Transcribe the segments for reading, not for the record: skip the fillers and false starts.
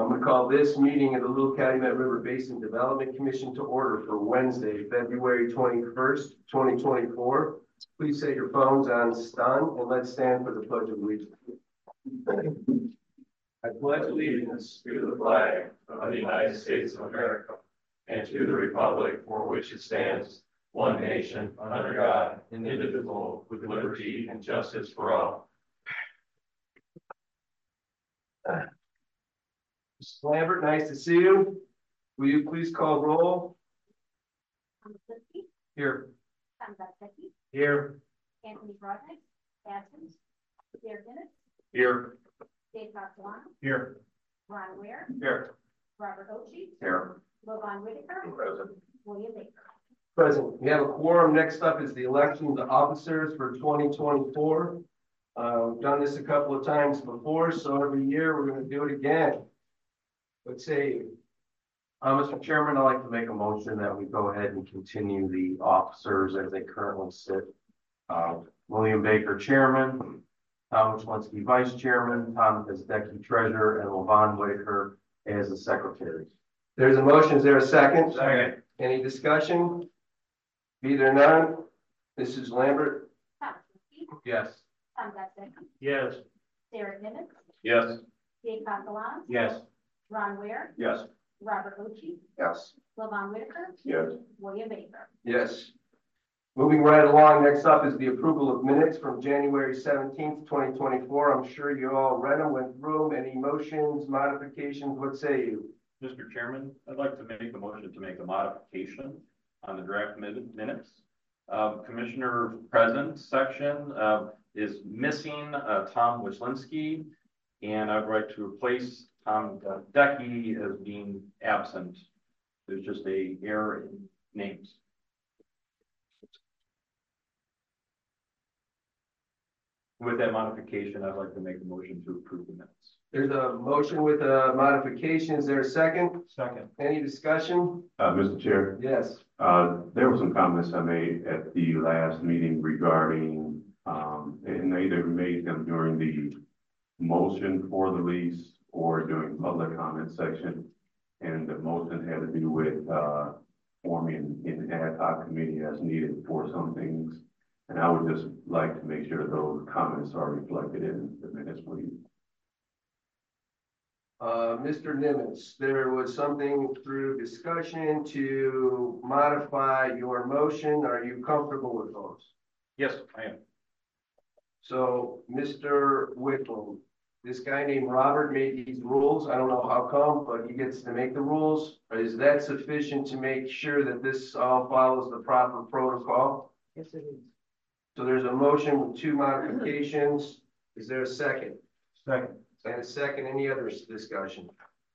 I'm going to call this meeting of the Little Calumet River Basin Development Commission to order for Wednesday, February 21st, 2024. Please set your phones on stun and let's stand for the Pledge of Allegiance. I pledge allegiance to the flag of the United States of America and to the republic for which it stands, one nation, under God, indivisible, with liberty and justice for all. Mrs. Lambert, nice to see you. Will you please call roll? Here. Here. Anthony Brodnick, absent. Derek Dennis. Here. Dave Castellano. Here. Ron Ware. Here. Robert Oshie. Here. Lovan Whitaker. Present. William Baker. Present. We have a quorum. Next up is the election of the officers for 2024. We've done this a couple of times before, so every year we're going to do it again. Let's say, Mr. Chairman, I'd like to make a motion that we go ahead and continue the officers as they currently sit. William Baker, Chairman, Tom Wishlinski, Vice Chairman, Tom Kazdecki, Treasurer, and Lovan Whitaker as the Secretary. there's a motion. Is there a second? Second. Any discussion? Be there none? Mrs. Lambert? Tom Yes. Kazdecki. Yes. Derek Dennis. Yes. Dave Castellano. Yes. Ron Ware. Yes. Robert Oshie. Yes. Lovan Whitaker. Yes. William Baker. Yes. Moving right along, next up is the approval of minutes from January 17th, 2024. I'm sure you all read them, went through them. Any motions, modifications, what say you? Mr. Chairman, I'd like to make a motion to make a modification on the draft minutes. Commissioner present section is missing Tom Wishlinski, and I'd like to replace Tom Kazdecki as being absent. There's just a error in names. With that modification, I'd like to make a motion to approve the minutes. There's a motion with a modification. Is there a second? Second. Any discussion? Mr. Chair, Yes. there were some comments I made at the last meeting regarding, and I either made them during the motion for the lease or during public comment section. And the motion had to do with forming an ad hoc committee as needed for some things. And I would just like to make sure those comments are reflected in the minutes, please. Mr. Nimitz, there was something through discussion to modify your motion. Are you comfortable with those? Yes, I am. So, Mr. Whitlam, this guy named Robert made these rules. I don't know how come, but he gets to make the rules. Is that sufficient to make sure that this all follows the proper protocol? Yes, it is. So there's a motion with two modifications. Is there a second? Second. And a second, any other discussion?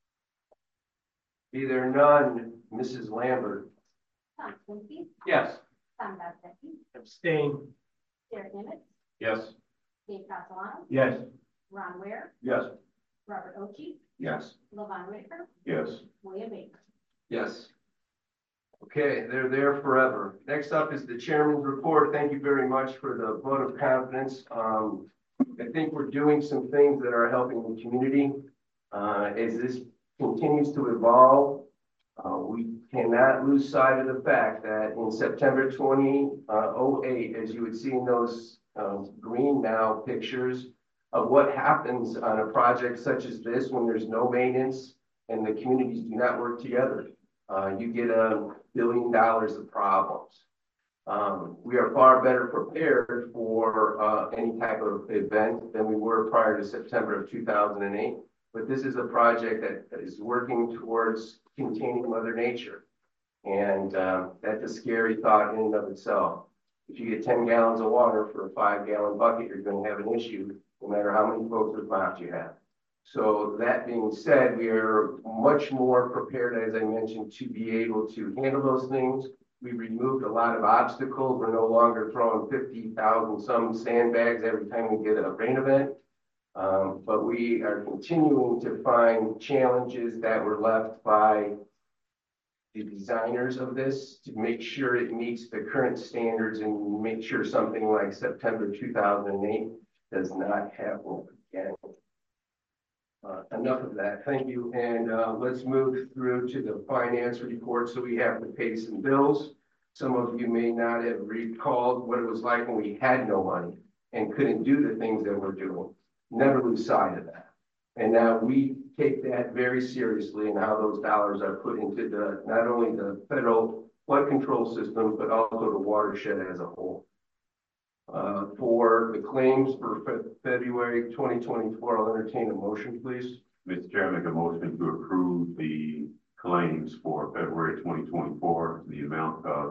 Be there none, Mrs. Lambert? Tom Wishlinski. Yes. Tom Kazdecki. Abstain. Derek Dennis. Yes. Dave Castellano. Yes. Ron Ware. Yes. Robert Oshie. Yes. Lovan Whitaker. Yes. William Baker. Yes. Okay, they're there forever. Next up is the chairman's report. Thank you very much for the vote of confidence. I think we're doing some things that are helping the community. As this continues to evolve, we cannot lose sight of the fact that in September 2008, as you would see in those green now pictures of what happens on a project such as this when there's no maintenance and the communities do not work together. You get $1 billion of problems. We are far better prepared for any type of event than we were prior to September of 2008. But this is a project that is working towards containing Mother Nature. And that's a scary thought in and of itself. If you get 10 gallons of water for a 5-gallon bucket, you're going to have an issue no matter how many folks with mouths you have. So that being said, we are much more prepared, as I mentioned, to be able to handle those things. We removed a lot of obstacles. We're no longer throwing 50,000 some sandbags every time we get a rain event. But we are continuing to find challenges that were left by the designers of this to make sure it meets the current standards and make sure something like September 2008 does not happen again. Enough of that. Thank you. And let's move through to the finance report. So we have to pay some bills. Some of you may not have recalled what it was like when we had no money and couldn't do the things that we're doing. Never lose sight of that. And now we take that very seriously and how those dollars are put into the not only the federal flood control system, but also the watershed as a whole. For the claims for February 2024, I'll entertain a motion, please. Mr. Chair, I make a motion to approve the claims for February 2024, the amount of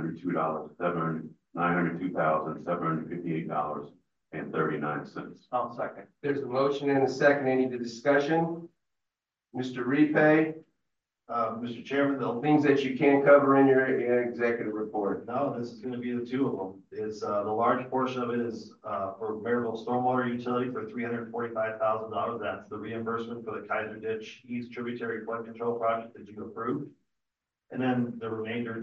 $902,758.39. I'll second. There's a motion and a second. Any discussion? Mr. Repay, Mr. Chairman, things that you can't cover in your executive report. no, this is gonna be the two of them. It's, the large portion of it is, for Maryville Stormwater Utility for $345,000. That's the reimbursement for the Kaiser Ditch East Tributary Flood Control Project that you approved. And then the remainder,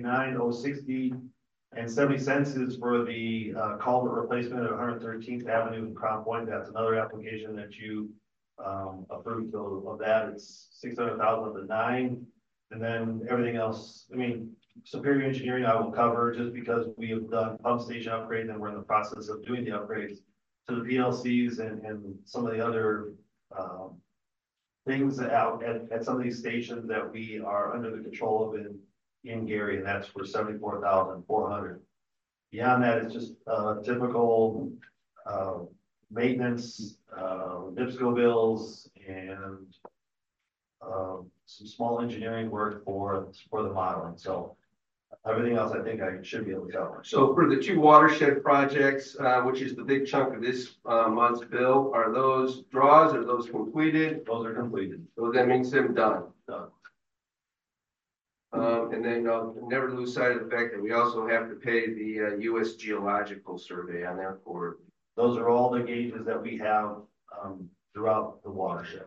$299,060.70 is for the, culvert replacement at 113th Avenue in Crown Point. That's another application that you, approved of that. It's $600,000 of the 9. And then everything else, I mean, Superior Engineering I will cover just because we have done pump station upgrades and we're in the process of doing the upgrades to the PLCs and some of the other things out at some of these stations that we are under the control of in Gary, and that's for $74,400. Beyond that, it's just typical maintenance, NIPSCO bills, and some small engineering work for the modeling. So everything else, I think I should be able to cover. So for the two watershed projects, which is the big chunk of this month's bill, are those draws? Are those completed? Those are completed. So that means they're done. Done. And then never lose sight of the fact that we also have to pay the U.S. Geological Survey on their court. Those are all the gauges that we have throughout the watershed.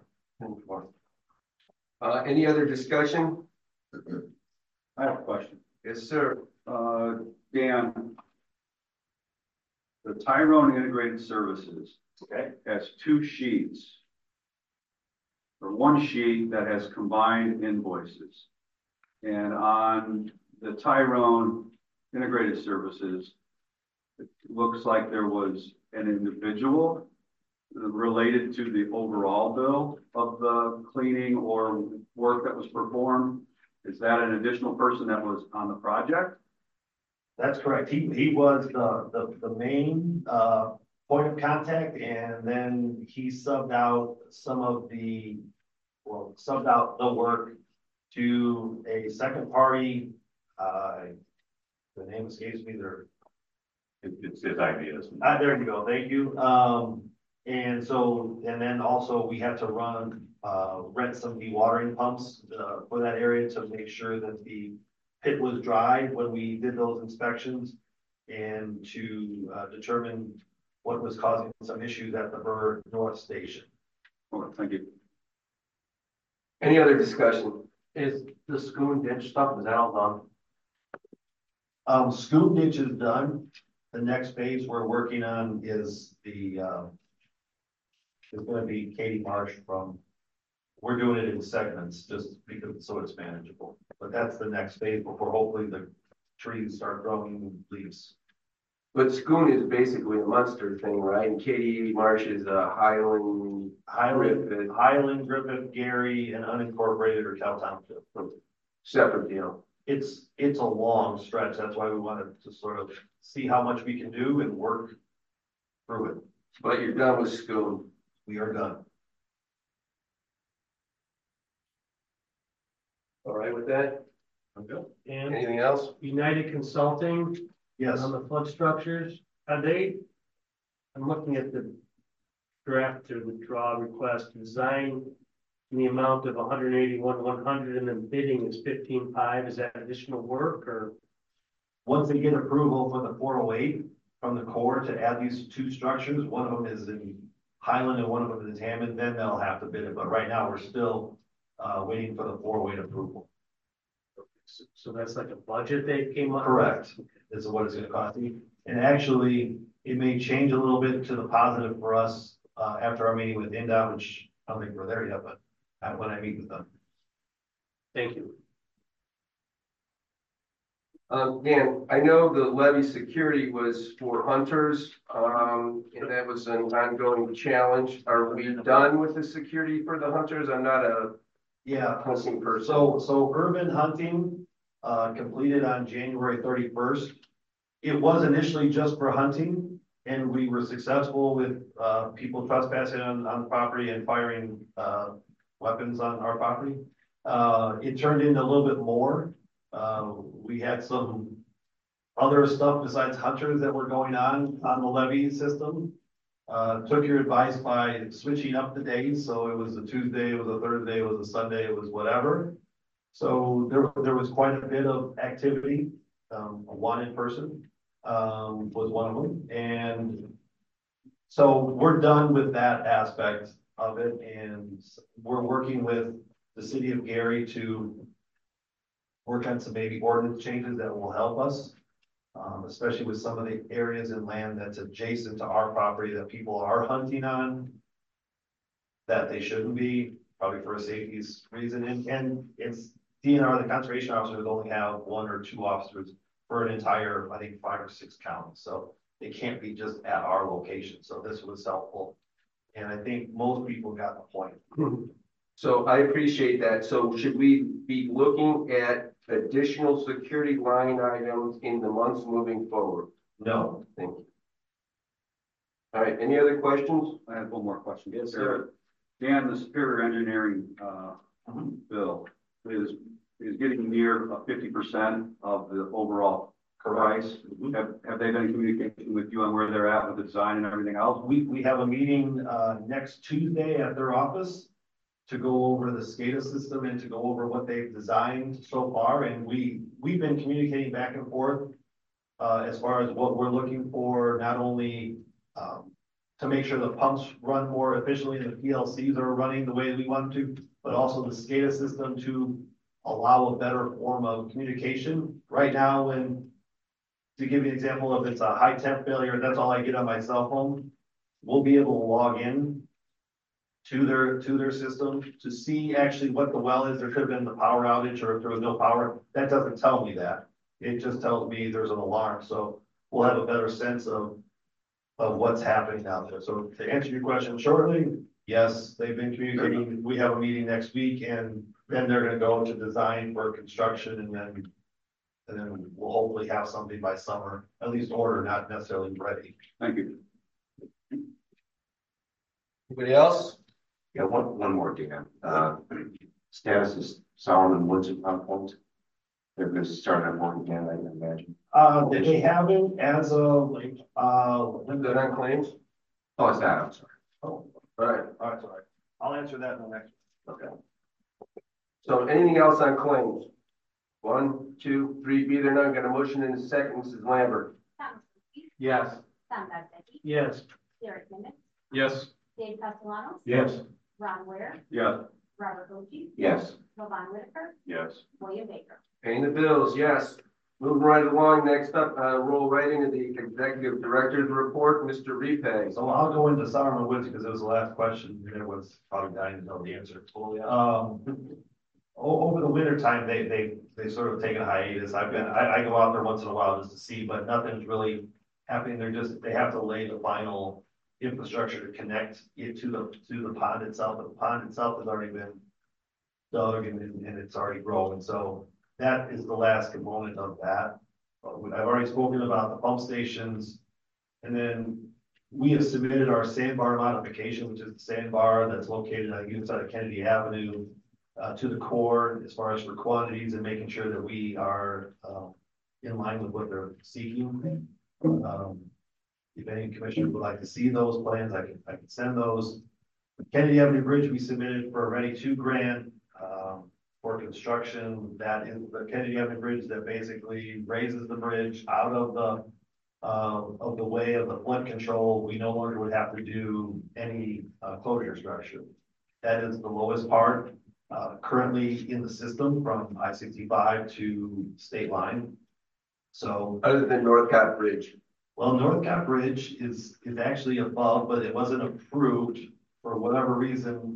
Any other discussion? I have a question. Yes, sir. Dan, the Tyrone Integrated Services, Okay. has two sheets. Or one sheet that has combined invoices. And on the Tyrone Integrated Services, it looks like there was an individual related to the overall bill of the cleaning or work that was performed. Is that an additional person that was on the project? That's correct. He was the main point of contact, and then he subbed out subbed out the work to a second party. The name escapes me there. It's his ideas. There you go. Thank you. And then also we have to rent some dewatering pumps for that area to make sure that the pit was dry when we did those inspections, and to determine what was causing some issues at the Burr North Station. Oh, thank you. Any other discussion? Is the Schoon Ditch stuff, is that all done? Scoop ditch is done. The next phase we're working on is is going to be Katie Marsh we're doing it in segments just because, so it's manageable. But that's the next phase before hopefully the trees start growing leaves. But Schoon is basically a Munster thing, right? And Katie Marsh is a Highland, Griffith, Gary, and unincorporated or Cal Township. separate deal. It's a long stretch. That's why we wanted to sort of see how much we can do and work through it. But you're done with Schoon. We are done. All right with that? Okay. And Anything else? United Consulting Yes. on the flood structures, I'm looking at the draft to withdraw request, design in the amount of 181,100, and then bidding is 15,500. Is that additional work, or? Once they get approval for the 408 from the Corps to add these two structures, one of them is in Highland and one of them is Hammond, then they'll have to bid it. But right now we're still waiting for the 408 approval. So that's like a budget they came up with? Correct. This is what it's going to cost me. And actually, it may change a little bit to the positive for us after our meeting with INDOT, which I don't think we're there yet, but when I meet with them. Thank you. Dan, I know the levy security was for hunters, and that was an ongoing challenge. Are we done with the security for the hunters? I'm not a Yeah, hunting person. so urban hunting, completed on January 31st. It was initially just for hunting, and we were successful with, people trespassing on the property and firing, weapons on our property. It turned into a little bit more. We had some other stuff besides hunters that were going on the levy system. Took your advice by switching up the days, so it was a Tuesday, it was a Thursday, it was a Sunday, it was whatever. So there was quite a bit of activity. One in person was one of them, and so we're done with that aspect of it, and we're working with the city of Gary to work on some maybe ordinance changes that will help us. Especially with some of the areas in land that's adjacent to our property that people are hunting on. That they shouldn't be, probably for a safety reason, and it's DNR, the conservation officers only have 1 or 2 officers for an entire, I think, 5 or 6 counties, so they can't be just at our location, so this was helpful. And I think most people got the point. So I appreciate that. So should we be looking at additional security line items in the months moving forward? No. Thank you. All right, any other questions? I have one more question. Yes, sir. Dan, the Superior Engineering, bill is getting near 50% of the overall price. Have they been in communication with you on where they're at with the design and everything else? We have a meeting, next Tuesday at their office to go over the SCADA system and to go over what they've designed so far. And we've been communicating back and forth, as far as what we're looking for, not only, to make sure the pumps run more efficiently and the PLCs are running the way we want them to, but also the SCADA system to allow a better form of communication. Right now, to give you an example, if it's a high temp failure, that's all I get on my cell phone. We'll be able to log in to their system to see actually what the well is. There could have been the power outage, or if there was no power, that doesn't tell me that. It just tells me there's an alarm. So we'll have a better sense of what's happening out there. So to answer your question shortly, yes, they've been communicating. We have a meeting next week, and then they're gonna go to design for construction, and then we'll hopefully have something by summer, at least order, not necessarily ready. Thank you. Anybody else? Yeah, one more, Dan. Status is Solomon Woods at Pond Point. They're going to start that work again, I can imagine. They haven't as of like, Is that on claims? Oh, it's that, I'm sorry. Oh, all right. sorry. I'll answer that in the next. Okay. So anything else on claims? 1, 2, 3, be there none. Got a motion in a second. Mrs. Lambert. Thomas Dodge, Yes. Tom Godfrey, Yes. Derek Nivens, Yes. Dave Castellanos, Yes. Ron Ware, Yeah. Robert Gochi, Yes. Levon Whitaker, Yes. William Baker. Paying the bills, yes. Moving right along. Next up, roll right into the executive director's report, Mr. Repay. So I'll go into Solomon Woods because it was the last question, and it was probably dying to know the answer. Over the winter time, they sort of taken a hiatus. I go out there once in a while just to see, but nothing's really happening. They have to lay the final infrastructure to connect it to the pond itself. But the pond itself has already been dug and it's already growing. So that is the last component of that. I've already spoken about the pump stations, and then we have submitted our sandbar modification, which is the sandbar that's located on the side of Kennedy Avenue, to the Corps as far as for quantities and making sure that we are in line with what they're seeking. If any commissioner would like to see those plans, I can send those. Kennedy Avenue Bridge, we submitted for a Ready 2 grant for construction. That is the Kennedy Avenue Bridge that basically raises the bridge out of the way of the flood control. We no longer would have to do any closure structure. That is the lowest part currently in the system from I-65 to state line. So Other than Northcott Bridge. well, Northcott Bridge is actually above, but it wasn't approved for whatever reason.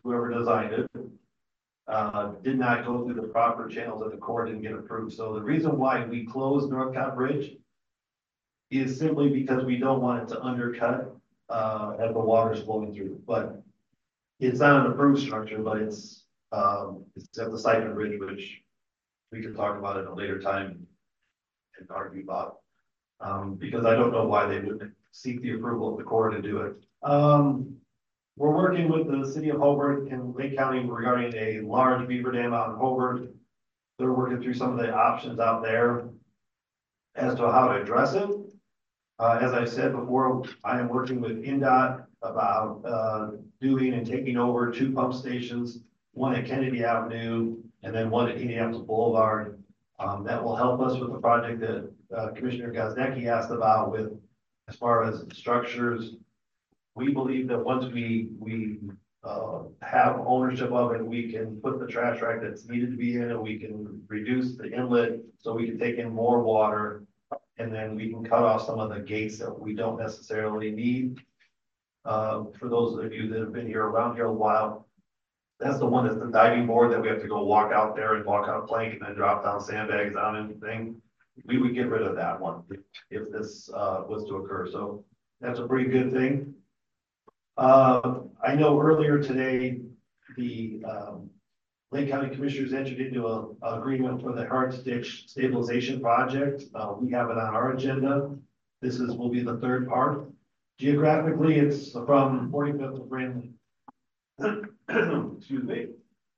whoever designed it, did not go through the proper channels at the court and get approved. So the reason why we closed Northcott Bridge is simply because we don't want it to undercut, as the water's flowing through, but it's not an approved structure, but it's at the Siphon Bridge, which we can talk about at a later time and argue about. Because I don't know why they would seek the approval of the court to do it. We're working with the city of Hobart and Lake County regarding a large beaver dam out in Hobart. They're working through some of the options out there as to how to address it. As I said before, I am working with INDOT about doing and taking over 2 pump stations, one at Kennedy Avenue and then one at Indianapolis Boulevard. That will help us with the project that Commissioner Gazdecki asked about with as far as structures. We believe that once we have ownership of it, we can put the trash rack that's needed to be in it. We can reduce the inlet so we can take in more water. And then we can cut off some of the gates that we don't necessarily need. For those of you that have been around here a while, that's the one that's the diving board that we have to go walk out there and walk on a plank and then drop down sandbags on anything. We would get rid of that one if this was to occur. So that's a pretty good thing. I know earlier today, the Lake County Commissioners entered into an agreement for the Harts Ditch Stabilization Project. We have it on our agenda. This will be the 3rd part. Geographically, it's from 45th to Brandon. Excuse me.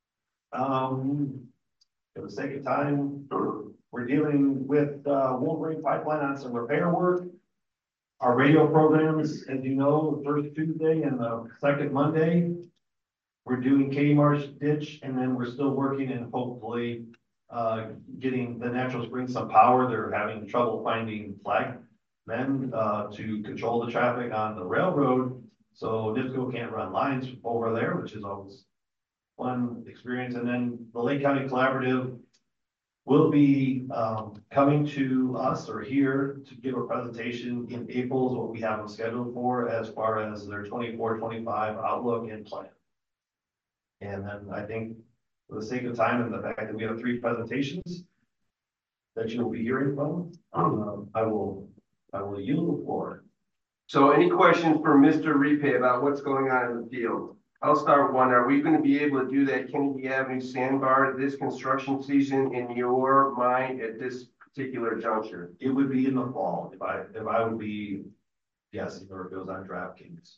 For the sake of time, we're dealing with Wolverine Pipeline on some repair work. Our radio programs, as you know, the first Tuesday and the second Monday, we're doing Katy Marsh Ditch, and then we're still working and hopefully getting the Natural Springs some power. They're having trouble finding flag men to control the traffic on the railroad. So NIPSCO can't run lines over there, which is always fun experience. And then the Lake County Collaborative will be coming to us or here to give a presentation in April is what we have them scheduled for as far as their 24-25 outlook and plan. And then I think for the sake of time and the fact that we have 3 presentations that you will be hearing from, I will yield the floor. So any questions for Mr. Repay about what's going on in the field? I'll start one. Are we going to be able to do that Kennedy Avenue sandbar this construction season in your mind at this particular juncture? It would be in the fall if I would be guessing, or if it was on DraftKings.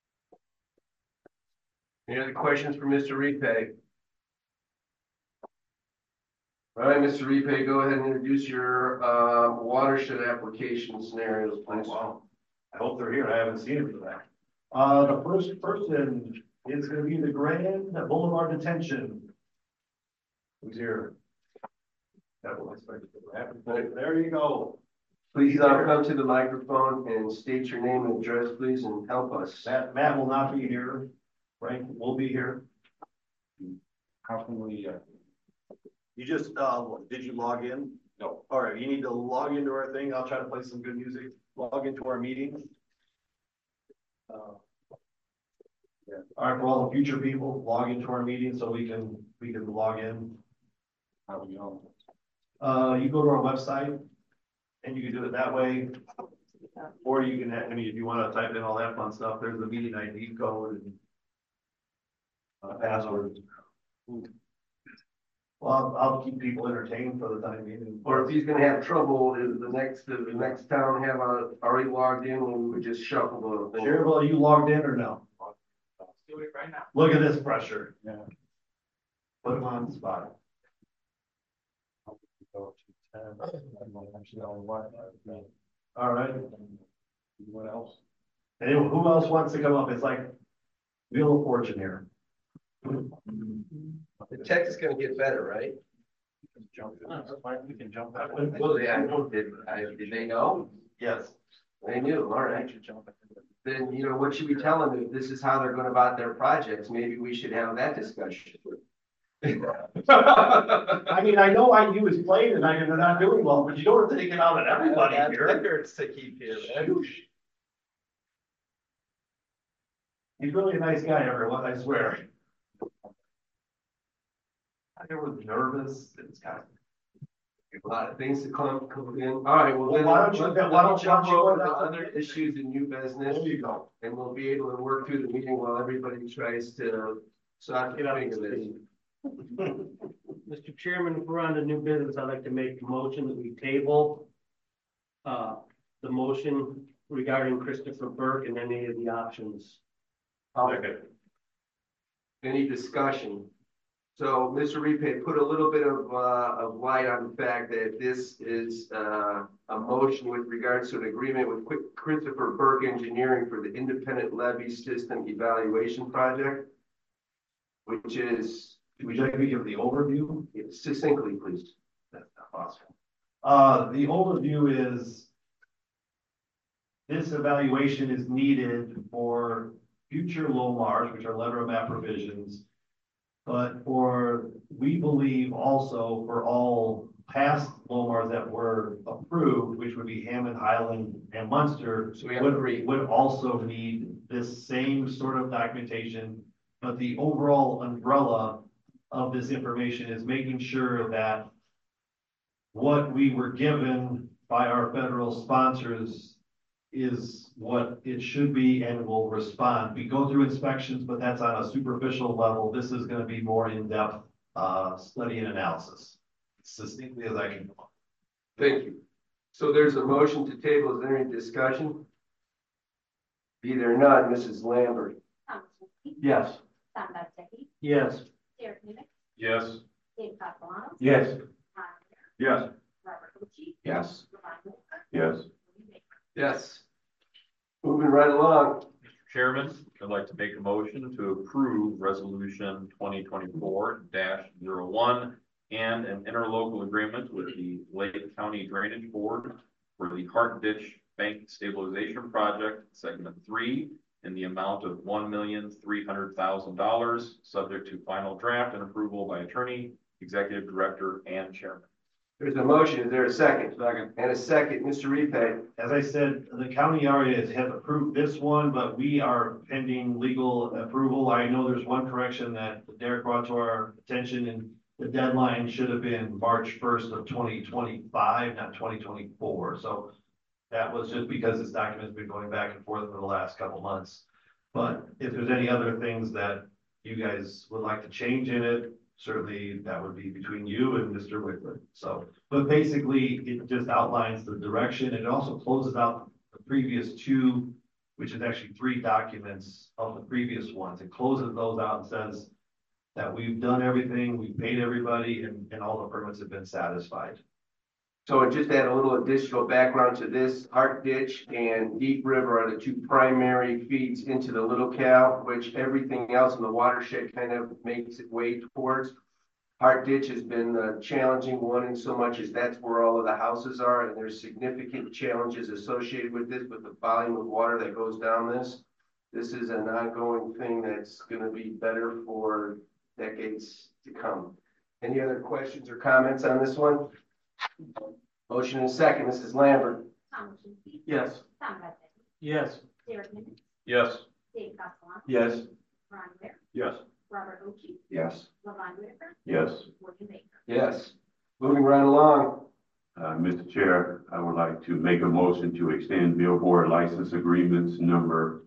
Any other questions for Mr. Repay? All right, Mr. Repay, go ahead and introduce your watershed application scenarios, please. Wow. I hope they're here. I haven't seen it for that. The first person is going to be the Grand Boulevard Detention. Who's here? That will expect to happen. There you go. Please come to the microphone and state your name and address, please, and help us. Matt will not be here. Frank will be here. How can we, You just, did you log in? No. All right, you need to log into our thing. I'll try to play some good music. Log into our meeting. Yeah. All right, for all the future people, log into our meeting so we can log in. how do we know? You go to our website and you can do it that way. Or you can, I mean, if you want to type in all that fun stuff, there's the meeting ID code and password. Well, I'll keep people entertained for the time being. Or if he's gonna have trouble, is the next town have already logged in, and we would just shuffle the thing. Sheriff, are you logged in or no? Let's do it right now. Look at this pressure. Yeah. Put him on the spot. All right. What else? Anyone, who else wants to come up? It's like Wheel of Fortune here. The text is gonna get better, right? We can jump out. Well, did they know? Yes. They knew, all right. Then, you know, what should we tell them if this is how they're going about their projects? Maybe we should have that discussion. I mean, I know IU is playing tonight and they're not doing well, but you don't have to take it out on everybody here. That hurts to keep here, man. He's really a nice guy, everyone, I swear. I was nervous. It's kind of. A lot of things to come in. All right, well, then Why don't you- let why me don't jump you go over to down to other the- issues and new business. There you go. And we'll be able to work through the meeting while everybody tries to start getting of this. Mr. Chairman, if we're on to new business, I'd like to make a motion that we table the motion regarding Christopher Burke and any of the options. Second. Any discussion? So Mr. Repay put a little bit of light on the fact that this is a motion with regards to an agreement with Christopher Burke Engineering for the independent levy system evaluation project, which is, Would you like me to give the overview? succinctly, please. That's not possible. The overview is this evaluation is needed for future LOMARs, which are letter of map provisions. But we believe also for all past LOMARs that were approved, which would be Hammond, Highland, and Munster, So we have three. would also need this same sort of documentation. But the overall umbrella of this information is making sure that what we were given by our federal sponsors is what it should be and will respond. We go through inspections, but that's on a superficial level. This is gonna be more in-depth, study and analysis. Succinctly as I can. Thank you. So there's a motion to table. Is there any discussion? Be there none, Mrs. Lambert. Thomas Linsky, Yes. Tom Bezecki, Yes. Derek Nivek, Yes. Dave Castellano, Yes. Ron Aaron, Yes. Robert Lucci, Yes. Levon Walker, Yes. William Baker. Yes. Moving right along. Mr. Chairman, I'd like to make a motion to approve resolution 2024-01 and an interlocal agreement with the Lake County Drainage Board for the Hart Ditch Bank Stabilization Project, segment 3, in the amount of $1,300,000, subject to final draft and approval by attorney, executive director, and chairman. There's a motion. Is there a second? Second. And a second, Mr. Repay. As I said, the county already has approved this one, but we are pending legal approval. I know there's one correction that Derek brought to our attention, and the deadline should have been March 1st of 2025, not 2024. So that was just because this document's been going back and forth for the last couple months. But if there's any other things that you guys would like to change in it, certainly that would be between you and Mr. Whitman. So, but basically it just outlines the direction. It also closes out the previous two, which is actually 3 documents of the previous ones. It closes those out and says that we've done everything, we've paid everybody, and all the permits have been satisfied. So just to add a little additional background to this, Hart Ditch and Deep River are the 2 primary feeds into the Little Cal, which everything else in the watershed kind of makes its way towards. Hart Ditch has been a challenging one in so much as that's where all of the houses are, and there's significant challenges associated with this, with the volume of water that goes down this. This is an ongoing thing that's going to be better for decades to come. Any other questions or comments on this one? Motion and second, Mrs. Lambert. Thomas Linsky, Yes. Tom Bezecki, Yes. Derek Nivek, Yes. Dave Castellano, Yes. Ron Aaron, Yes. Robert Lucci, Yes. Levon Walker, Yes. William Baker. Yes. Moving right along. Mr. Chair, I would like to make a motion to extend billboard license agreements number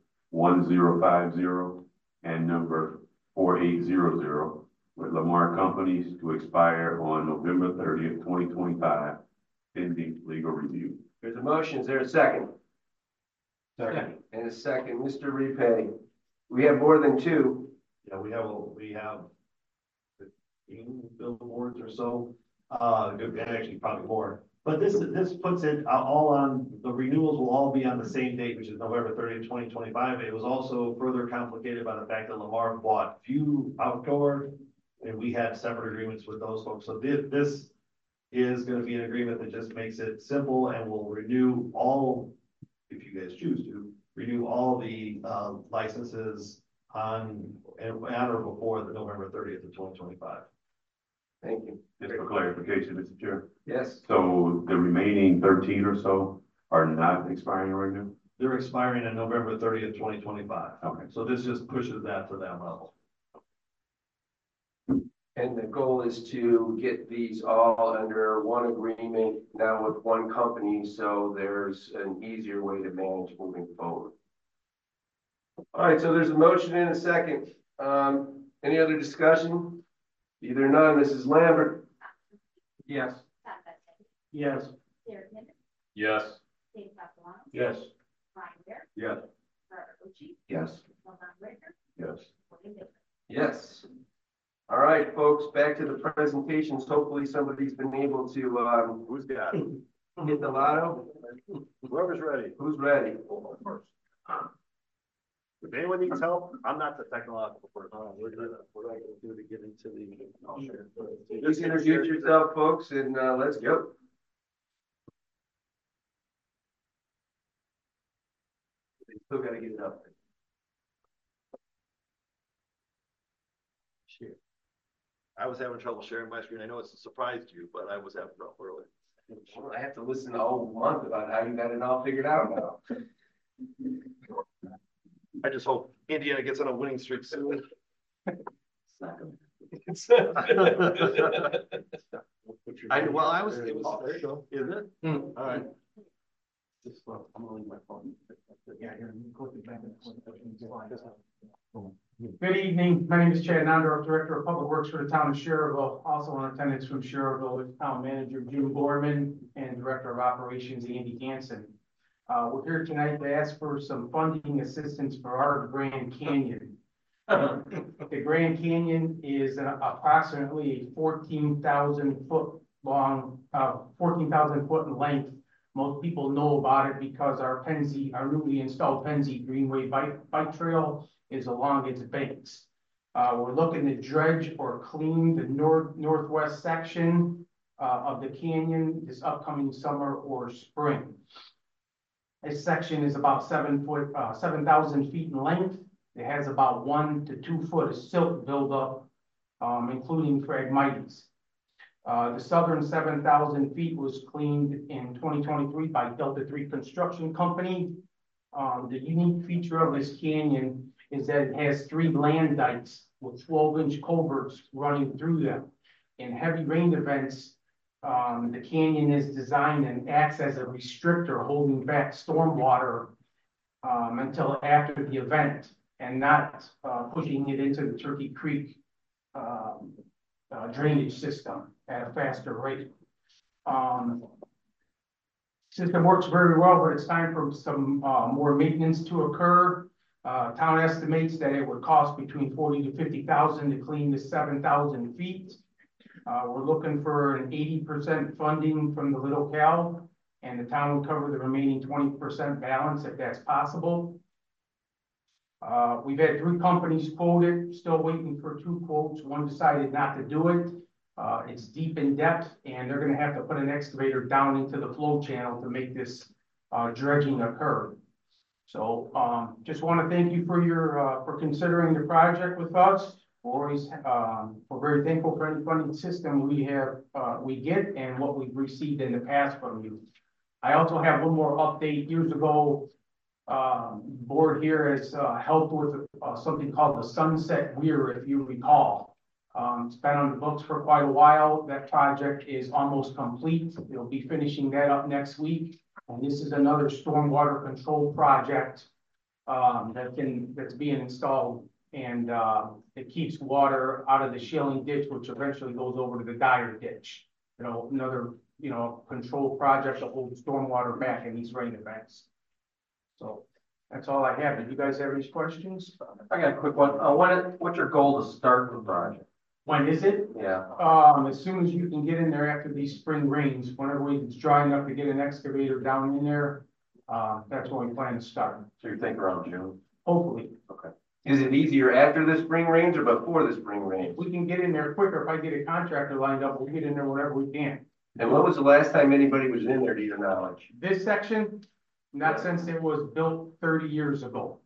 1050 and number 4800 with Lamar Companies to expire on November 30th, 2025, pending legal review. There's a motion. Is there a second? Second. And a second, Mr. Repay. We have more than 2. Yeah, we have 15 billboards or so, and actually probably more. But this puts it all on, the renewals will all be on the same date, which is November 30th, 2025. It was also further complicated by the fact that Lamar bought Few Outdoor, and we had separate agreements with those folks. So this is gonna be an agreement that just makes it simple and will renew all, if you guys choose to, renew all the licenses on or before the November 30th of 2025. Thank you. Just for clarification, Mr. Chair. Yes. So the remaining 13 or so are not expiring right now? They're expiring on November 30th, 2025. Okay. So this just pushes that to that level. And the goal is to get these all under one agreement now with one company, so there's an easier way to manage moving forward. All right, so there's a motion and a second. Any other discussion? Either none. Mrs. Lambert? Yes. Tom Beck, Yes. Derek Nivens, Yes. Dave Castellano, Yes. Ryan Bear, Yes. Robert Lucci, Yes. Lon Ricker, Yes. William Baker. Yes. All right, folks, back to the presentations. Hopefully somebody's been able to, Who's got it? hit the lotto. Whoever's ready. Who's ready? If anyone needs help, I'm not the technological person. We're gonna do to get into the. Just introduce yourself, folks, and, let's go. They still gotta get it up. I was having trouble sharing my screen. I know it's a surprise to you, but I was having trouble earlier. Well, I have to listen a whole month about how you got it all figured out now. I just hope Indiana gets on a winning streak soon. It was, is it? All right. I'm gonna leave my phone. Good evening. My name is Chad Nondorf, Director of Public Works for the town of Sherrville. Also in attendance from Sherrville is Town Manager Jim Borman and Director of Operations Andy Hansen. We're here tonight to ask for some funding assistance for our Grand Canyon. The Grand Canyon is approximately 14,000 foot long, 14,000 foot in length. Most people know about it because our newly installed Penzie Greenway bike trail is along its banks. We're looking to dredge or clean the northwest section of the canyon this upcoming summer or spring. This section is about 7,000 feet in length. It has about 1 to 2 foot of silt buildup, including phragmites. The southern 7,000 feet was cleaned in 2023 by Delta 3 Construction Company. The unique feature of this canyon is that it has 3 land dikes with 12-inch culverts running through them. In heavy rain events, the canyon is designed and acts as a restrictor holding back stormwater until after the event and not pushing it into the Turkey Creek drainage system at a faster rate. System works very well, but it's time for some more maintenance to occur. Town estimates that it would cost between 40 to 50,000 to clean the 7,000 feet. We're looking for an 80% funding from the Little Cal, and the town will cover the remaining 20% balance if that's possible. We've had 3 companies quoted, still waiting for 2 quotes. One decided not to do it. It's deep in depth, and they're gonna have to put an excavator down into the flow channel to make this dredging occur. So just want to thank you for your for considering the project with us. We're very thankful for any funding system we get and what we've received in the past from you. I also have one more update. Years ago, the board here has helped with something called the Sunset Weir, if you recall. It's been on the books for quite a while. That project is almost complete. They'll be finishing that up next week. And this is another stormwater control project that's being installed, and it keeps water out of the Shilling ditch, which eventually goes over to the Dyer ditch. You know, another control project to hold stormwater back in these rain events. So that's all I have. Did you guys have any questions? I got a quick one. What's your goal to start the project? When is it? Yeah. As soon as you can get in there after these spring rains, whenever it's dry enough to get an excavator down in there, that's when we plan to start. So you think around June? Hopefully. Okay. Is it easier after the spring rains or before the spring rains? We can get in there quicker. If I get a contractor lined up, we'll get in there whenever we can. And when was the last time anybody was in there, to your knowledge? This section, not since it was built 30 years ago.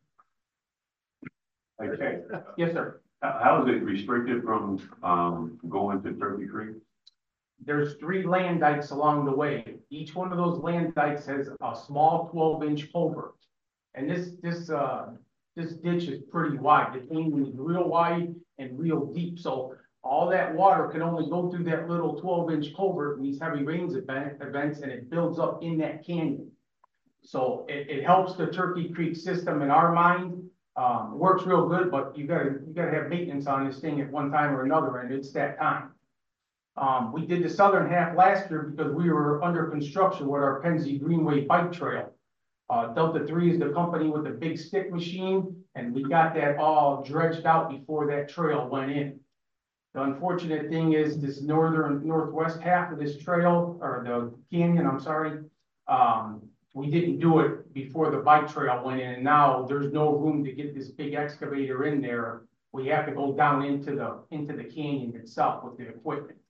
Okay. Yes, sir. How is it restricted from, going to Turkey Creek? There's 3 land dikes along the way. Each one of those land dikes has a small 12-inch culvert. And this ditch is pretty wide. The canyon is real wide and real deep. So all that water can only go through that little 12-inch culvert in these heavy rains events, and it builds up in that canyon. So it helps the Turkey Creek system in our mind. Works real good, but you gotta have maintenance on this thing at one time or another, and it's that time. We did the southern half last year because we were under construction with our Pennsy Greenway bike trail. Delta 3 is the company with the big stick machine, and we got that all dredged out before that trail went in. The unfortunate thing is this northwest half of this trail, or the canyon, I'm sorry, we didn't do it before the bike trail went in, and now there's no room to get this big excavator in there. We have to go down into the canyon itself with the equipment.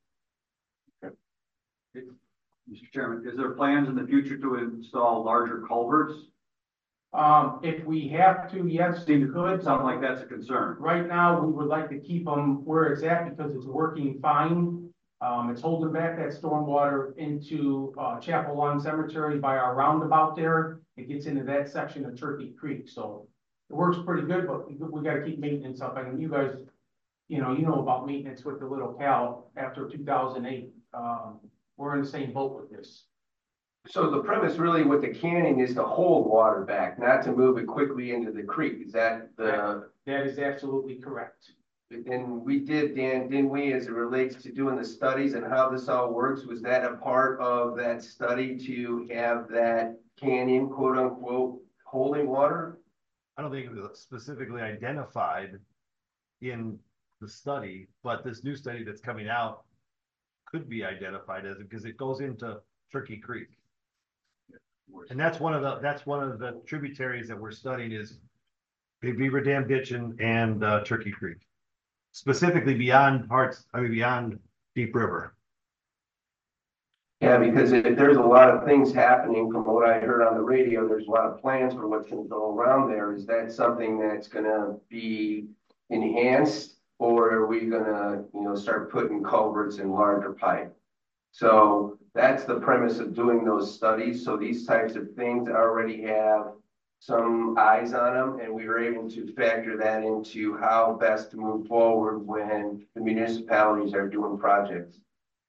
Mr. Chairman, is there plans in the future to install larger culverts? If we have to, yes, we could. Sound like that's a concern. Right now, we would like to keep them where it's at because it's working fine. It's holding back that stormwater into Chapel Lawn Cemetery by our roundabout there. It gets into that section of Turkey Creek, so it works pretty good, but we got to keep maintenance up. And you guys, you know about maintenance with the Little Cal after 2008. We're in the same boat with this. So the premise really with the canning is to hold water back, not to move it quickly into the creek. Is that the? That is absolutely correct. And we did, Dan, didn't we, as it relates to doing the studies and how this all works? Was that a part of that study to have that canyon, quote unquote, holding water? I don't think it was specifically identified in the study, but this new study that's coming out could be identified as it because it goes into Turkey Creek. And that's one of the tributaries that we're studying is Big Beaver Dam Ditch and Turkey Creek. Specifically beyond Deep River. Yeah, because there's a lot of things happening from what I heard on the radio. There's a lot of plans for what's going to go around there. Is that something that's going to be enhanced, or are we going to, start putting culverts in larger pipe? So that's the premise of doing those studies. So these types of things already have some eyes on them, and we were able to factor that into how best to move forward when the municipalities are doing projects.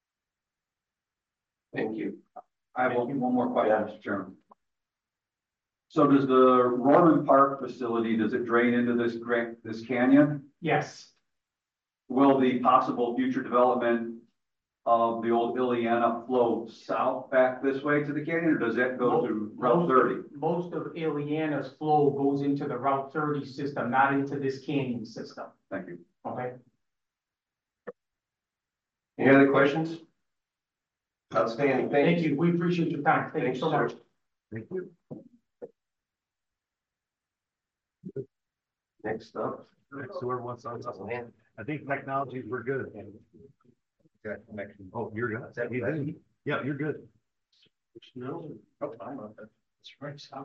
Thank you. I have one more question, Mr. Chairman. So does the Roman Park facility, does it drain into this canyon? Yes. Will the possible future development of the old Ileana flow south back this way to the canyon, or does that go to Route 30? Most of Ileana's flow goes into the Route 30 system, not into this canyon system. Thank you. Okay. Any other questions? Outstanding. Thank you. We appreciate your time. Thank you so much. Thank you. Next up. Whoever wants to answer. I think technologies were good. Okay. Oh, you're good. Yeah, you're good. No. Oh, I'm not. It's right south.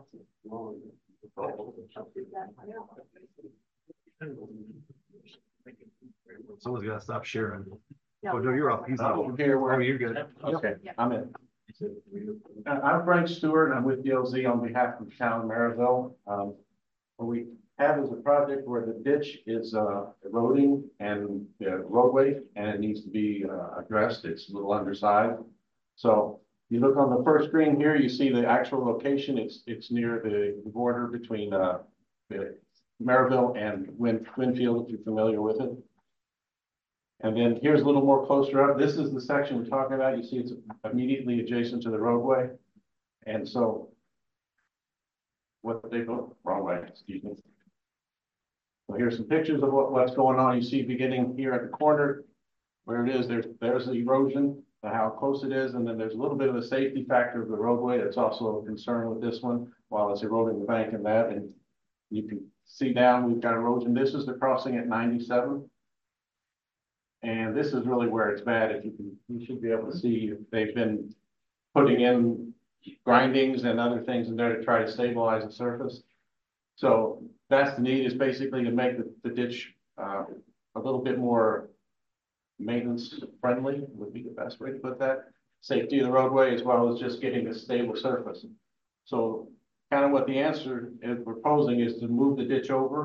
Someone's got to stop sharing. Oh, no, you're up. He's up. Okay, oh, you're good. Okay, I'm in. I'm Frank Stewart. I'm with DLZ on behalf of the town of Maryville. What we have is a project where the ditch is eroding and the roadway, and it needs to be addressed. It's a little undersized. So you look on the first screen here, you see the actual location. It's near the border between Maryville and Winfield, if you're familiar with it. And then here's a little more closer up. This is the section we're talking about. You see it's immediately adjacent to the roadway. And so what they go wrong way, excuse me. So here's some pictures of what's going on. You see beginning here at the corner where it is, there's the erosion, how close it is, and then there's a little bit of a safety factor of the roadway. That's also a concern with this one while it's eroding the bank and that. And you can see down, we've got erosion. This is the crossing at 97. And this is really where it's bad. If you should be able to see they've been putting in grindings and other things in there to try to stabilize the surface. So that's the need, is basically to make the ditch a little bit more maintenance friendly would be the best way to put that. Safety of the roadway as well as just getting a stable surface. So kind of what the answer is proposing is to move the ditch over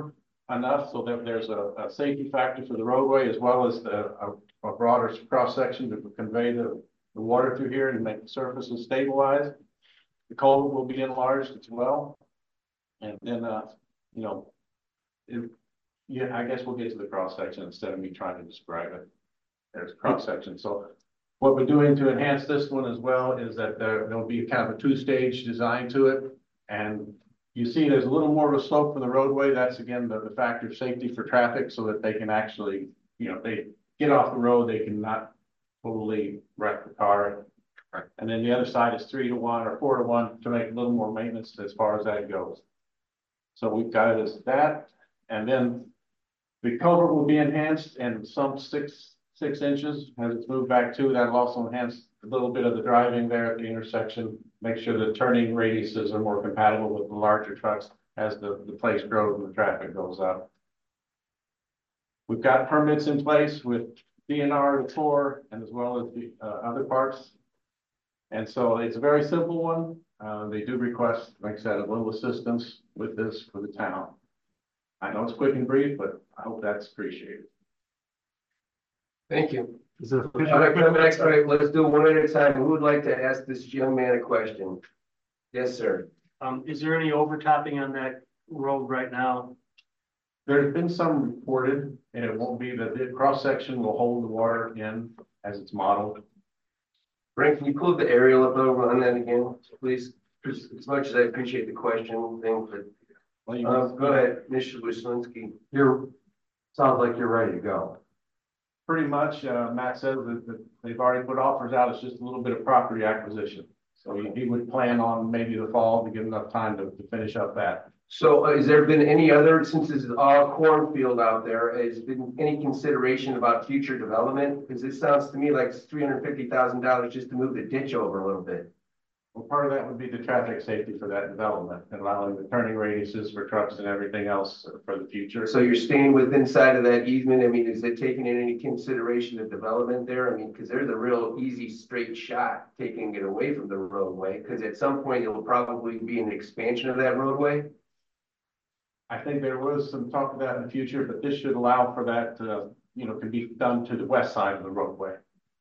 enough so that there's a safety factor for the roadway as well as a broader cross section to convey the water through here and make the surfaces stabilized. The culvert will be enlarged as well. And then, you know, yeah, I guess we'll get to the cross section instead of me trying to describe it. There's cross section. So what we're doing to enhance this one as well is that there'll be kind of a two-stage design to it. And you see there's a little more of a slope from the roadway. That's again, the factor of safety for traffic so that they can actually, you know, they get off the road, they can not totally wreck the car. Right. And then the other side is 3-to-1 or 4-to-1 to make a little more maintenance as far as that goes. So we've got it as that. And then the culvert will be enhanced and some six inches as it's moved back to. That'll also enhance a little bit of the driving there at the intersection. Make sure the turning radiuses are more compatible with the larger trucks as the place grows and the traffic goes up. We've got permits in place with DNR, the Corps, and as well as the other parts. And so it's a very simple one. They do request, like I said, a little assistance with this for the town. I know it's quick and brief, but I hope that's appreciated. Thank you. All right, next, right, let's do one at a time. Who would like to ask this young man a question? Yes, sir. Is there any overtopping on that road right now? There's been some reported, and it won't be that the cross section will hold the water in as it's modeled. Brent, can you pull the aerial up over on that again, please? As much as I appreciate the question thing, but go ahead, Mr. Wisniewski. Sounds like you're ready to go. Pretty much, Matt said that they've already put offers out. It's just a little bit of property acquisition. So he would plan on maybe the fall to get enough time to finish up that. So has there been any other, since this is all cornfield out there, has been any consideration about future development? Because this sounds to me like it's $350,000 just to move the ditch over a little bit. Well, part of that would be the traffic safety for that development and allowing the turning radiuses for trucks and everything else for the future. So you're staying within inside of that easement. I mean, is it taking in any consideration of development there? I mean, because there's a real easy straight shot taking it away from the roadway, because at some point it'll probably be an expansion of that roadway. I think there was some talk of that in the future, but this should allow for that, you know, to be done to the west side of the roadway.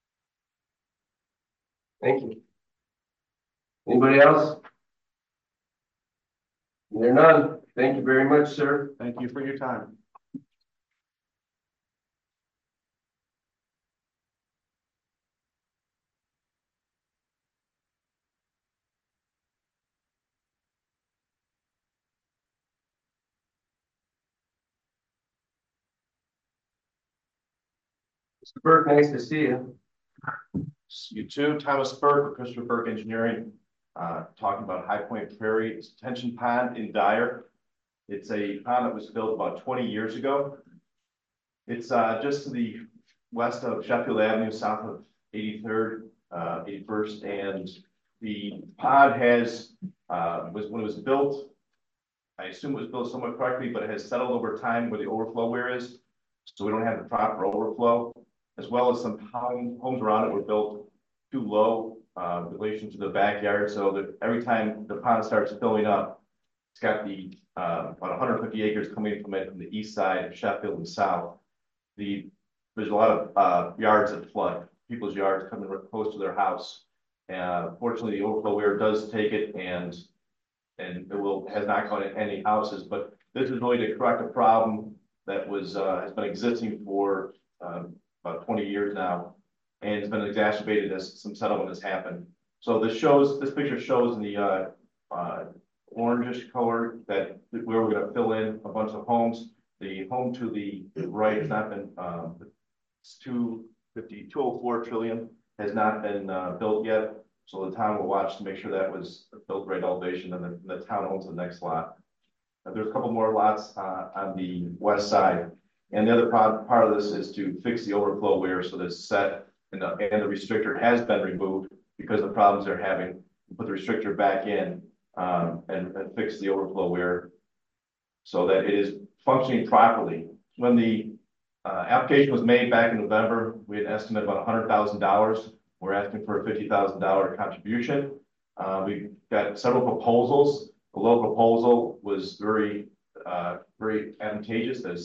Thank you. Anybody else? There are none. Thank you very much, sir. Thank you for your time. Mr. Burke, nice to see you. You too, Thomas Burke, Christopher Burke Engineering, talking about High Point Prairie Extension Pond in Dyer. It's a pond that was built about 20 years ago. It's just to the west of Sheffield Avenue, south of 83rd, 81st, and the pond has, when it was built, I assume it was built somewhat correctly, but it has settled over time where the overflow weir is, so we don't have the proper overflow, as well as some homes around it were built too low in relation to the backyard, so that every time the pond starts filling up, it's got the about 150 acres coming from it from the east side of Sheffield and south. There's a lot of yards that flood, people's yards coming close to their house. Fortunately, the overflow weir does take it, and it has not gone in any houses. But this is really to correct a problem that has been existing for about 20 years now, and it's been exacerbated as some settlement has happened. So this picture shows in the orangish color that where we're going to fill in a bunch of homes. The home to the right has not been, it's 204 trillion has not been built yet. So the town will watch to make sure that was built right elevation, and the town owns the next lot. There's a couple more lots on the west side. And the other part of this is to fix the overflow weir so that it's set and the restrictor has been removed because of the problems they're having. Put the restrictor back in and fix the overflow weir so that it is functioning properly. When the application was made back in November, we had an estimate about $100,000. We're asking for a $50,000 contribution. We got several proposals. The low proposal was very very advantageous, that is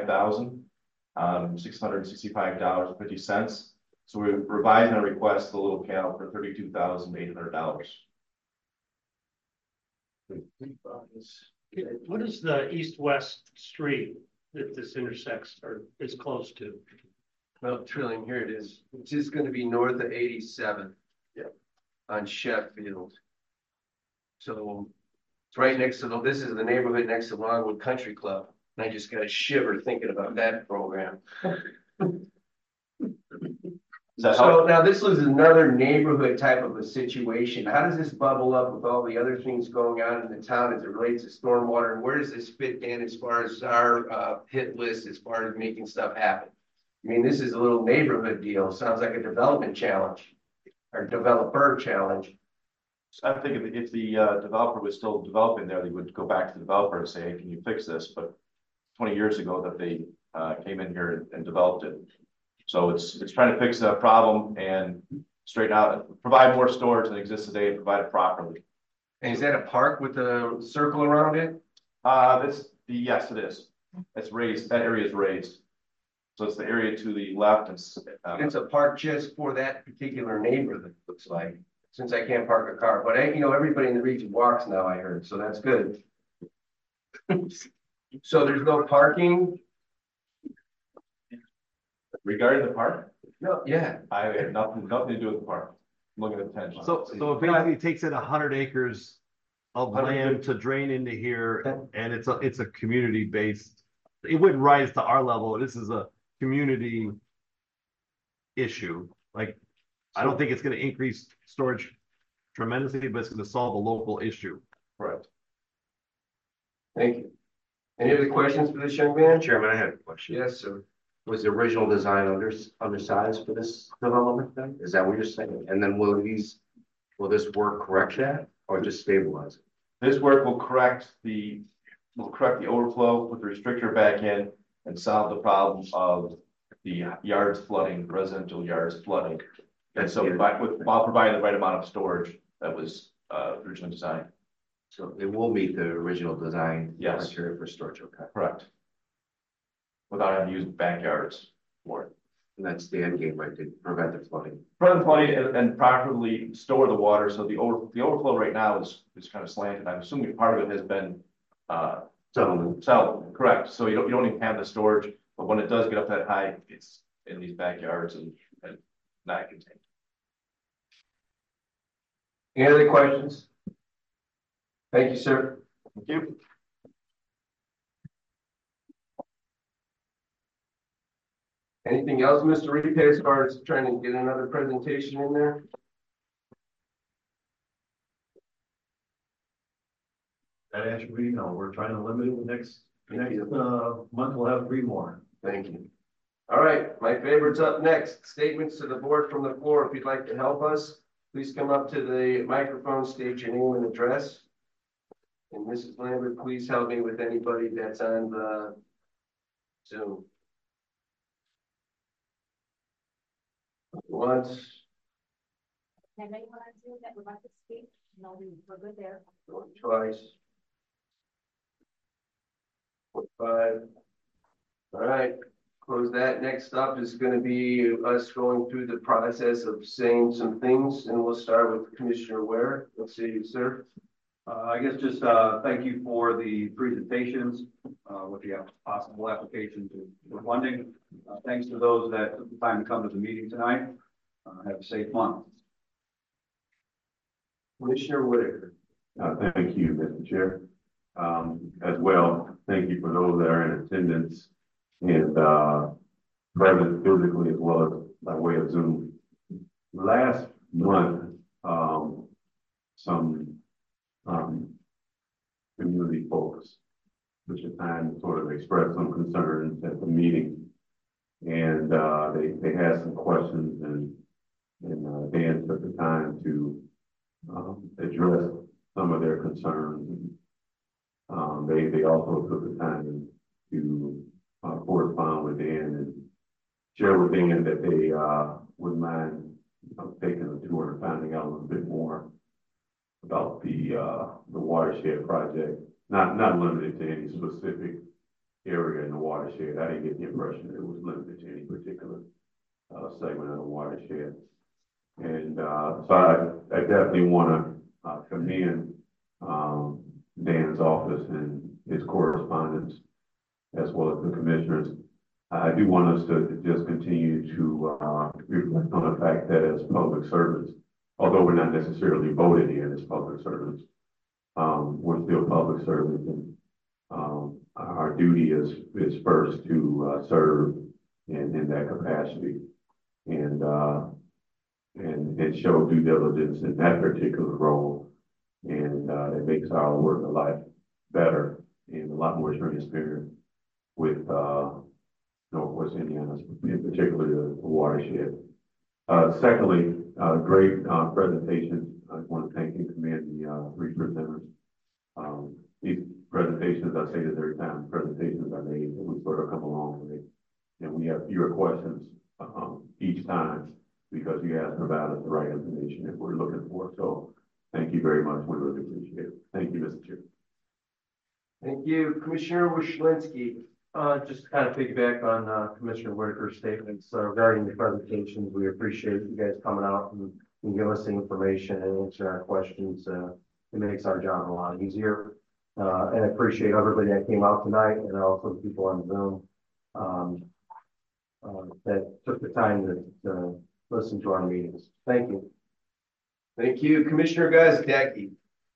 $65,665.50. So we revised our request the little cattle for $32,800. What is the east-west street that this intersects or is close to? Well, Trillium, here it is. It's just gonna be north of 87th. Yep. On Sheffield. So it's right next to this is the neighborhood next to Longwood Country Club. And I just got a shiver thinking about that program. Does that help? So now this was another neighborhood type of a situation. How does this bubble up with all the other things going on in the town as it relates to stormwater? And where does this fit in as far as our hit list, as far as making stuff happen? I mean, this is a little neighborhood deal. Sounds like a development challenge or developer challenge. I think if the developer was still developing there, they would go back to the developer and say, hey, can you fix this? But 20 years ago that they came in here and developed it. So it's trying to fix that problem and straighten out, provide more storage than exists today and provide it properly. And is that a park with a circle around it? Yes, it is. It's raised. That area is raised. So it's the area to the left. It's a park just for that particular neighborhood, it looks like, since I can't park a car. But everybody in the region walks now, I heard, so that's good. So there's no parking? Regarding the park? No, yeah. I have nothing to do with the park. I'm looking at potential. So it basically takes in 100 acres of land to drain into here, and it's a community based. It wouldn't rise to our level. This is a community issue. Like, I don't think it's going to increase storage tremendously, but it's going to solve a local issue. Correct. Thank you. Any other questions for this young man? Chairman, I had a question. Yes, sir. Was the original design undersized for this development then? Is that what you're saying? And then will this work correct that or just stabilize it? This work will correct the overflow, put the restrictor back in, and solve the problem of the yards flooding, residential yards flooding. And so while providing the right amount of storage that was originally designed. So it will meet the original design Yes. criteria for storage, okay? Correct. Without having to use backyards for it. And that's the end game, right, to prevent the flooding. Prevent flooding and properly store the water. So the overflow right now is kind of slanted. I'm assuming part of it has been settled, correct. So you don't even have the storage, but when it does get up that high, it's in these backyards and not contained. Any other questions? Thank you, sir. Thank you. Anything else, Mr. Repe, as far as trying to get another presentation in there? That answer we know. We're trying to limit it. Next month we'll have 3 more. Thank you. All right, my favorite's up next. Statements to the board from the floor. If you'd like to help us, please come up to the microphone, state your name and address. And Mrs. Lambert, please help me with anybody that's on the Zoom. Once, Anybody want to do that would like to speak? No, we're good there. twice. 5. All right, close that. Next up is going to be us going through the process of saying some things, and we'll start with Commissioner Ware. Let's see, sir. I guess just thank you for the presentations with the possible application for funding. Thanks to those that took the time to come to the meeting tonight. Have a safe month. Commissioner Whitaker. Thank you, Mr. Chair. As well, thank you for those that are in attendance and present physically as well as by way of Zoom. Last month, some community folks, which at times sort of expressed some concerns at the meeting, and they had some questions, and Dan took the time to address some of their concerns. They also took the time to correspond with Dan and share with Dan that they wouldn't mind taking a tour and finding out a little bit more about the watershed project not limited to any specific area in the watershed. I didn't get the impression that it was limited to any particular segment of the watershed. And so I definitely want to commend Dan's office and his correspondence, as well as the commissioners. I do want us to just continue to reflect on the fact that as public servants, although we're not necessarily voted in as public servants, we're still public servants, and our duty is first to serve in that capacity, and show due diligence in that particular role, and it makes our work a lot better and a lot more transparent with Northwest Indiana, in particular the watershed. Secondly, great presentation. I want to thank and commend the three presenters. These presentations, I say this every time, presentations are made, and we sort of come along with it. And we have fewer questions each time because you guys provide us the right information that we're looking for. So thank you very much. We really appreciate it. Thank you, Mr. Chair. Thank you. Commissioner Wishlinski. Just to kind of piggyback on Commissioner Whitaker's statements regarding the presentations. We appreciate you guys coming out and give us the information and answering our questions. It makes our job a lot easier. And I appreciate everybody that came out tonight, and also the people on Zoom that took the time to listen to our meetings. Thank you. Thank you. Commissioner Gazdecki.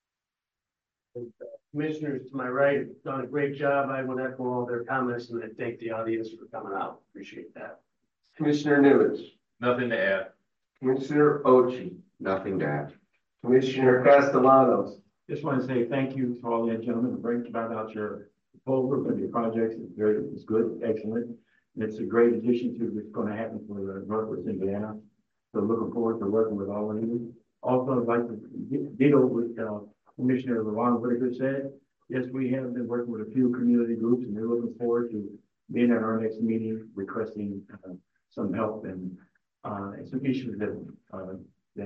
Commissioners to my right have done a great job. I would echo all their comments, and I thank the audience for coming out. Appreciate that. Commissioner Nimitz. Nothing to add. Commissioner Ochi. Nothing to add. Commissioner Castellanos. Just want to say thank you to all the gentlemen for bringing about your proposal and your projects. It's good, excellent. And it's a great addition to what's going to happen for Northwest Indiana. So looking forward to working with all of you. Also, I'd like to ditto with Commissioner LaRon Whitaker said. Yes, we have been working with a few community groups, and they're looking forward to being at our next meeting, requesting some help and some issues that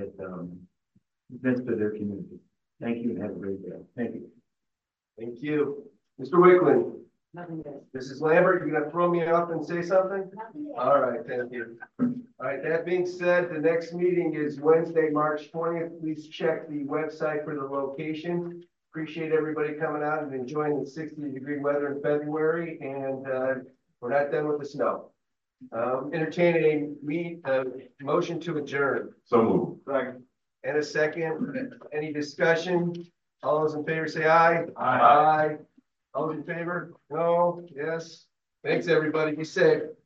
benefit their community. Thank you and have a great day. Thank you. Thank you. Mr. Wickland. Nothing good. Mrs. Lambert, you're gonna throw me off and say something? Nothing good. All right, thank you. All right, that being said, the next meeting is Wednesday, March 20th. Please check the website for the location. Appreciate everybody coming out and enjoying the 60-degree weather in February, and we're not done with the snow. Entertain a motion to adjourn. So moved. Second. And a second. Any discussion? All those in favor say aye. Aye. Aye. All those in favor? No? Yes? Thanks, everybody. Be safe.